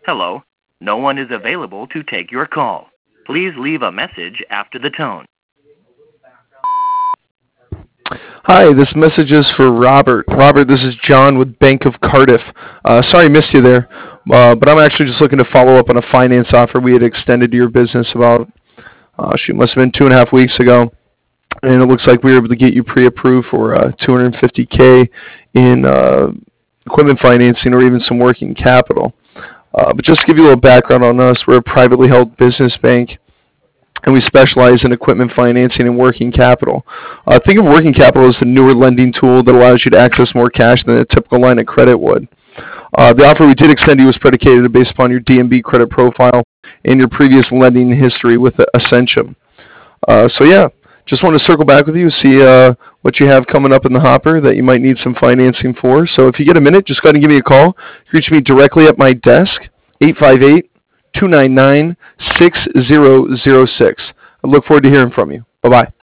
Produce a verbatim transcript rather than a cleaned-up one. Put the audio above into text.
Hello. No one is available to take your call. Please leave a message after the tone. Hi, this message is for Robert. Robert, this is John with Bank of Cardiff. Uh, sorry I missed you there, uh, but I'm actually just looking to follow up on a finance offer we had extended to your business about, uh, shoot, must have been two and a half weeks ago. And it looks like we were able to get you pre-approved for uh, two hundred fifty K in uh, equipment financing or even some working capital. Uh, but just to give you a little background on us, we're a privately held business bank, and we specialize in equipment financing and working capital. Uh, think of working capital as the newer lending tool that allows you to access more cash than a typical line of credit would. Uh, the offer we did extend to you was predicated based upon your D M B credit profile and your previous lending history with Ascension. Uh, so yeah, just want to circle back with you, see uh, what you have coming up in the hopper that you might need some financing for. So if you get a minute, just go ahead and give me a call. You can reach me directly at my desk, eight five eight, two nine nine, six zero zero six. I look forward to hearing from you. Bye-bye.